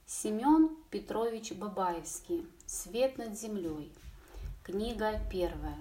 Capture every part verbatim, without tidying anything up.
Семен Петрович Бабаевский. «Свет над землей». Книга первая.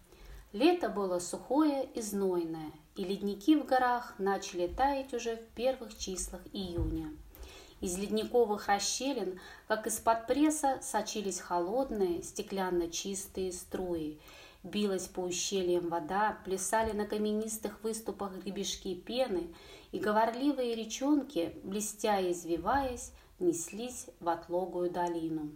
Лето было сухое и знойное, и ледники в горах начали таять уже в первых числах июня. Из ледниковых расщелин, как из-под пресса, сочились холодные, стеклянно-чистые струи. Билась по ущельям вода, плясали на каменистых выступах гребешки пены, и говорливые речонки, блестя и извиваясь, неслись в отлогую долину.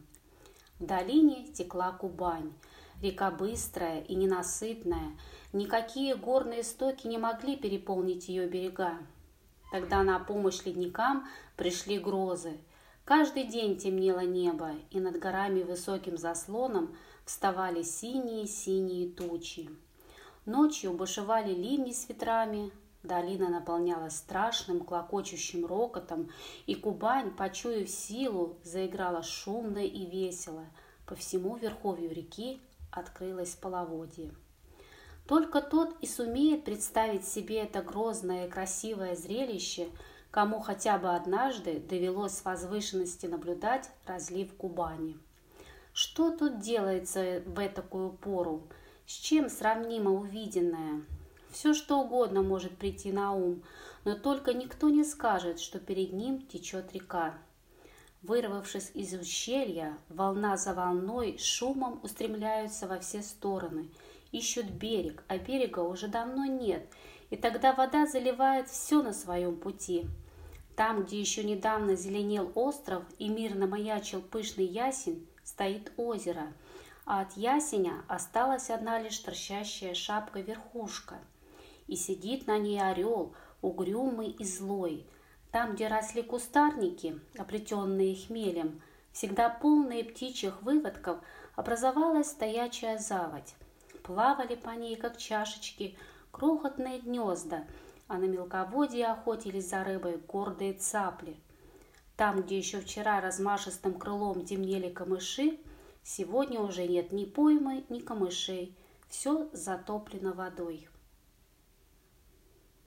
В долине текла Кубань, река быстрая и ненасытная, никакие горные стоки не могли переполнить ее берега. Тогда на помощь ледникам пришли грозы. Каждый день темнело небо, и над горами высоким заслоном вставали синие-синие тучи. Ночью бушевали ливни с ветрами, долина наполнялась страшным клокочущим рокотом, и Кубань, почуяв силу, заиграла шумно и весело. По всему верховью реки открылось половодье. Только тот и сумеет представить себе это грозное и красивое зрелище, кому хотя бы однажды довелось с возвышенности наблюдать разлив Кубани. Что тут делается в этакую пору? С чем сравнимо увиденное? Все, что угодно может прийти на ум, но только никто не скажет, что перед ним течет река. Вырвавшись из ущелья, волна за волной шумом устремляются во все стороны, ищут берег, а берега уже давно нет, и тогда вода заливает все на своем пути. Там, где еще недавно зеленел остров и мирно маячил пышный ясень, стоит озеро, а от ясеня осталась одна лишь торчащая шапка верхушка. И сидит на ней орел, угрюмый и злой. Там, где росли кустарники, оплетенные хмелем, всегда полные птичьих выводков, образовалась стоячая заводь. Плавали по ней, как чашечки, крохотные гнезда, а на мелководье охотились за рыбой гордые цапли. Там, где еще вчера размашистым крылом темнели камыши, сегодня уже нет ни поймы, ни камышей, все затоплено водой.